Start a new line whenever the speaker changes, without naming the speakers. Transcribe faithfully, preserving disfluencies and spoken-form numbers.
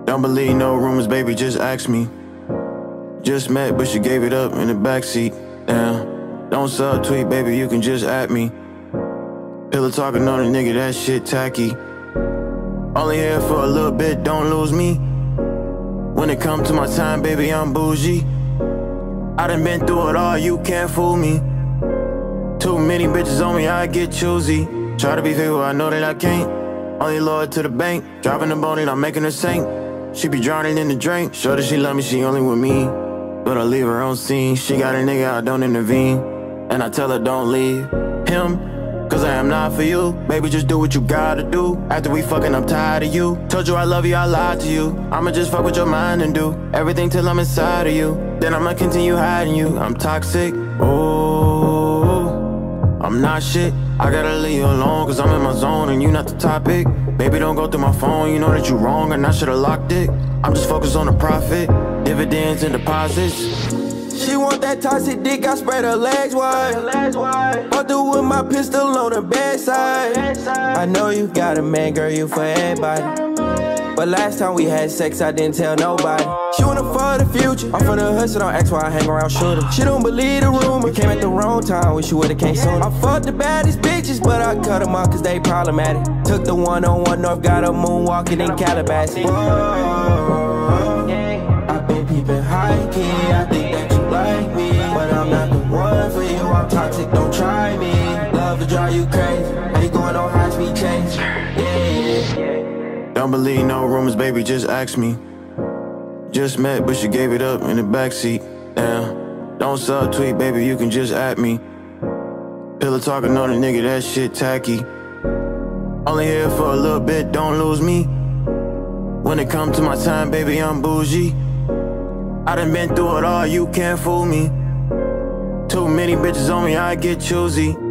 Don't believe no rumors, baby, just ask me. Just met, but she gave it up in the backseat. Damn, don't subtweet, baby, you can just at me. Pillow talking on a nigga, that shit tacky. Only here for a little bit, don't lose me. When it come to my time, baby, I'm bougie. I done been through it all, you can't fool me. Too many bitches on me, I get choosy. Try to be faithful, I know that I can't. Only loyal to the bank, dropping the boat and I'm making her sink. She be drowning in the drink, sure that she love me, she only with me. But I leave her on scene, she got a nigga, I don't intervene. And I tell her don't leave him, cause I am not for you. Baby, just do what you gotta do. After we fucking, I'm tired of you. Told you I love you, I lied to you. I'ma just fuck with your mind and do everything till I'm inside of you. Then I'ma continue hiding you. I'm toxic, oh, I'm not shit. I gotta leave you alone cause I'm in my zone and you not the topic. Baby, don't go through my phone, you know that you wrong and I should've locked it. I'm just focused on the profit, dividends and deposits.
She want that toxic dick, I spread her legs wide. Fucked her with my pistol on her bedside. I know you got a man, girl, you for everybody. But last time we had sex, I didn't tell nobody. She wanna for the future, I'm from the hood, so don't ask why I hang around shooter. She don't believe the rumor, came at the wrong time, wish you would've came sooner. I fucked the baddest bitches, but I cut them off cause they problematic. Took the one on one north, got her moonwalking in Calabasas. Whoa, I've been peeping high key, I think that you like me, but I'm not the one for you, I'm toxic, don't try me. Love to drive you crazy, ain't going on high speed change. Yeah.
Don't believe no rumors, baby, just ask me. Just met, but she gave it up in the backseat. Damn, don't subtweet, baby, you can just at me. Pillow talking on a nigga, that shit tacky. Only here for a little bit, don't lose me. When it come to my time, baby, I'm bougie. I done been through it all, you can't fool me. Too many bitches on me, I get choosy.